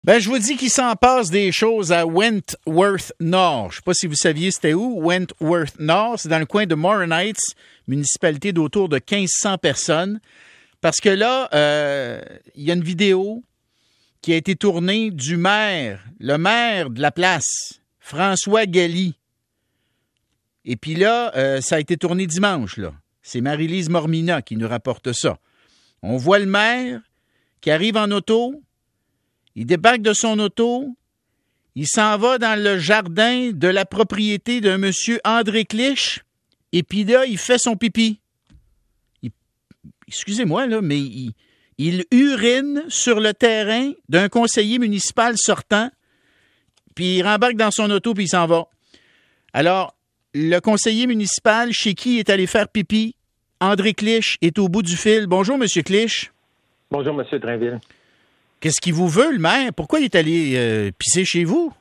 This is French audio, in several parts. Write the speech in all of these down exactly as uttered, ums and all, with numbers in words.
Ben, je vous dis qu'il s'en passe des choses à Wentworth Nord. Je ne sais pas si vous saviez c'était où, Wentworth Nord. C'est dans le coin de Morin Heights, municipalité d'autour de mille cinq cents personnes. Parce que là, euh, il y a une vidéo qui a été tournée du maire, le maire de la place, François Galli. Et puis là, euh, ça a été tourné dimanche, là. C'est Marie-Lise Mormina qui nous rapporte ça. On voit le maire qui arrive en auto. Il débarque de son auto, il s'en va dans le jardin de la propriété d'un monsieur André Clich, et puis là, il fait son pipi. Il, excusez-moi, là, mais il, il urine sur le terrain d'un conseiller municipal sortant, puis il rembarque dans son auto, puis il s'en va. Alors, le conseiller municipal chez qui il est allé faire pipi, André Clich, est au bout du fil. Bonjour, monsieur Clich. Bonjour, monsieur Drainville. Qu'est-ce qu'il vous veut, le maire? Pourquoi il est allé euh, pisser chez vous?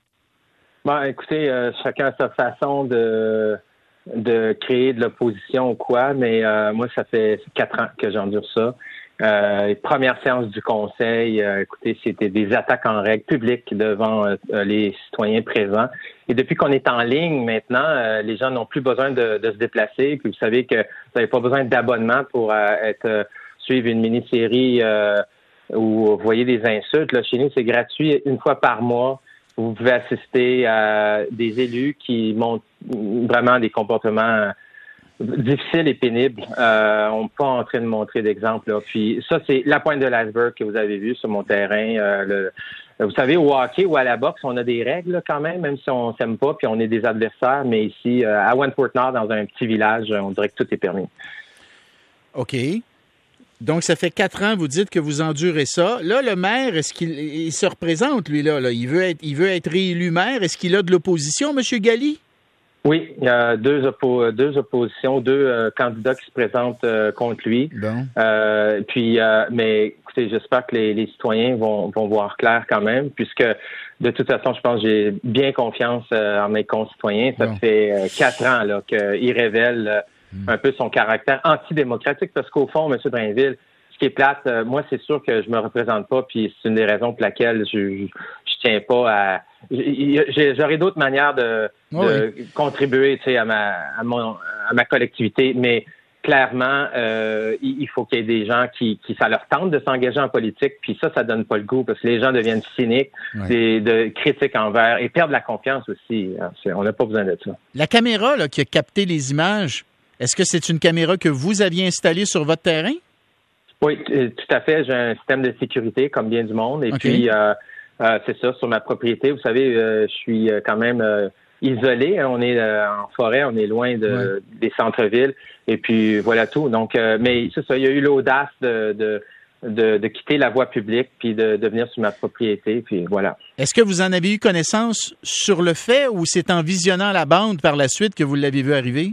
Bon, écoutez, euh, chacun a sa façon de, de créer de l'opposition ou quoi, mais euh, moi, ça fait quatre ans que j'endure ça. Euh, première séance du conseil, euh, écoutez, c'était des attaques en règle publiques devant euh, les citoyens présents. Et depuis qu'on est en ligne maintenant, euh, les gens n'ont plus besoin de, de se déplacer. Puis vous savez que vous n'avez pas besoin d'abonnement pour euh, être euh, suivre une mini-série euh, où vous voyez des insultes. Là, chez nous, c'est gratuit une fois par mois. Vous pouvez assister à des élus qui montrent vraiment des comportements difficiles et pénibles. Euh, on ne peut pas en train de montrer d'exemple. Là. Puis ça, c'est la pointe de l'iceberg que vous avez vu sur mon terrain. Euh, le, vous savez, au hockey ou à la boxe, on a des règles là, quand même, même si on s'aime pas, puis on est des adversaires. Mais ici, euh, à Wentworth Nord, dans un petit village, on dirait que tout est permis. OK. Donc, ça fait quatre ans, vous dites que vous endurez ça. Là, le maire, est-ce qu'il il se représente, lui, là? là? Il veut être, il veut être réélu maire. Est-ce qu'il a de l'opposition, M. Galli? Oui, il y a deux, oppo- deux oppositions, deux euh, candidats qui se présentent euh, contre lui. Bon. Euh, puis, euh, mais écoutez, j'espère que les, les citoyens vont, vont voir clair quand même, puisque de toute façon, je pense que j'ai bien confiance euh, en mes concitoyens. Ça bon. fait euh, quatre ans là qu'il révèle euh, un peu son caractère antidémocratique, parce qu'au fond, M. Drainville, ce qui est plate, euh, moi, c'est sûr que je me représente pas, puis c'est une des raisons pour laquelle je, je, je tiens pas à... J'ai, j'aurais d'autres manières de, oh de oui. contribuer, tu sais, à ma, à mon, à ma collectivité, mais clairement, euh, il faut qu'il y ait des gens qui, qui ça leur tente de s'engager en politique, puis ça, ça donne pas le goût, parce que les gens deviennent cyniques, ouais. des, de critiques envers, et perdent la confiance aussi. On n'a pas besoin de ça. La caméra là, qui a capté les images, est-ce que c'est une caméra que vous aviez installée sur votre terrain? Oui, tout à fait. J'ai un système de sécurité, comme bien du monde. Et okay. puis, euh, euh, c'est ça, sur ma propriété. Vous savez, euh, je suis quand même euh, isolé. On est euh, en forêt, on est loin de, ouais. des centres-villes. Et puis, voilà tout. Donc, euh, mais c'est ça, il y a eu l'audace de, de, de, de quitter la voie publique puis de, de venir sur ma propriété. Puis voilà. Est-ce que vous en avez eu connaissance sur le fait ou c'est en visionnant la bande par la suite que vous l'avez vu arriver?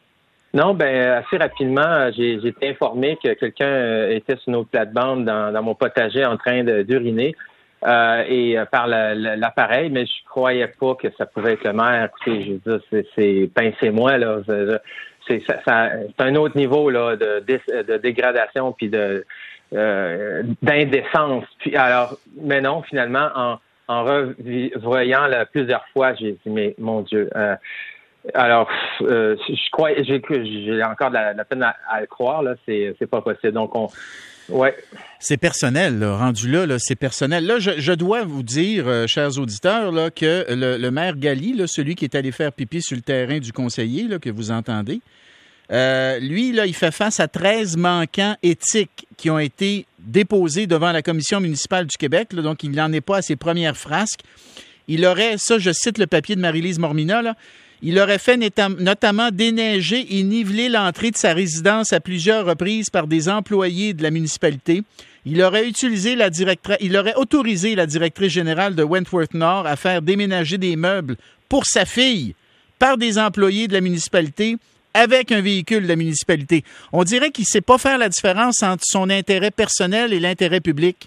Non, ben assez rapidement, j'ai, j'ai été informé que quelqu'un était sur notre plate-bande dans, dans mon potager en train de, d'uriner euh, et euh, par la, la, l'appareil, mais je croyais pas que ça pouvait être le maire. Écoutez, je veux dire, c'est, c'est pincez-moi là, c'est, c'est, ça, ça, c'est un autre niveau là de, de, de dégradation puis de euh, d'indécence. Puis alors, mais non, finalement, en, en revoyant là, plusieurs fois, j'ai dit mais mon Dieu. Euh, Alors, euh, je crois, j'ai, j'ai encore de la, de la peine à, à le croire, là, c'est, c'est pas possible. Donc, on, ouais. C'est personnel, là, rendu là, là, c'est personnel. Là, je, je dois vous dire, euh, chers auditeurs, là, que le, le maire Galli, là, celui qui est allé faire pipi sur le terrain du conseiller, là, que vous entendez, euh, lui, là, il fait face à treize manquants éthiques qui ont été déposés devant la Commission municipale du Québec, là, donc il n'en est pas à ses premières frasques. Il aurait, ça, je cite le papier de Marie-Lise Mormina, là, il aurait fait notamment déneiger et niveler l'entrée de sa résidence à plusieurs reprises par des employés de la municipalité. Il aurait utilisé la directrice, il aurait autorisé la directrice générale de Wentworth Nord à faire déménager des meubles pour sa fille par des employés de la municipalité avec un véhicule de la municipalité. On dirait qu'il ne sait pas faire la différence entre son intérêt personnel et l'intérêt public.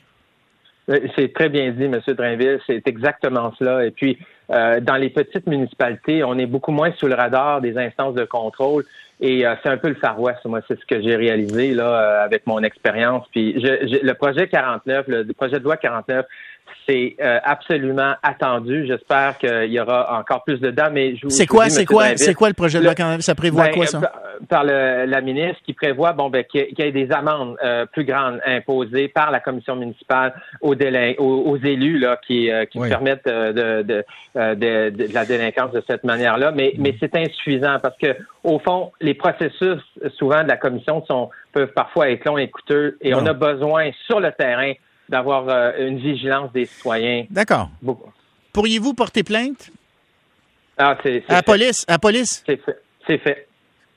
C'est très bien dit, M. Drainville. C'est exactement cela. Et puis, euh, dans les petites municipalités, on est beaucoup moins sous le radar des instances de contrôle. Et euh, c'est un peu le Far West. Moi, c'est ce que j'ai réalisé là euh, avec mon expérience. Puis, je, je, le projet quarante-neuf, le, le projet de loi quarante-neuf, c'est euh, absolument attendu. J'espère qu'il y aura encore plus de dames. Mais je vous, c'est je vous quoi, dis, c'est quoi, Drainville, c'est quoi le projet de loi quand même? Ça prévoit ben, quoi, ça? Par, par le, la ministre qui prévoit bon, ben, qu'il y ait des amendes euh, plus grandes imposées par la commission municipale aux, délin- aux, aux élus là, qui, euh, qui oui. permettent euh, de, de, de, de, de la délinquance de cette manière-là. Mais, mmh. mais c'est insuffisant parce que, au fond, les processus souvent de la commission sont peuvent parfois être longs et coûteux et bon. on a besoin sur le terrain d'avoir euh, une vigilance des citoyens. D'accord. Beaucoup. Pourriez-vous porter plainte? Ah, c'est, c'est à la fait. police? À la police? C'est fait. C'est fait.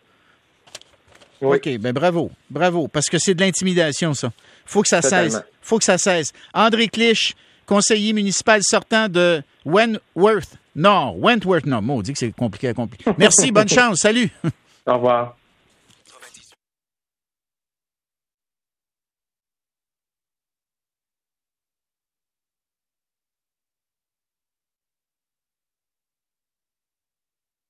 Oui. OK, ben bravo. Bravo, parce que c'est de l'intimidation, ça. Faut que ça Totalement. cesse. Faut que ça cesse. André Clich, conseiller municipal sortant de Wentworth Nord. Wentworth Nord. Moi, on dit que c'est compliqué à compliquer. Merci, bonne chance. Salut. Au revoir.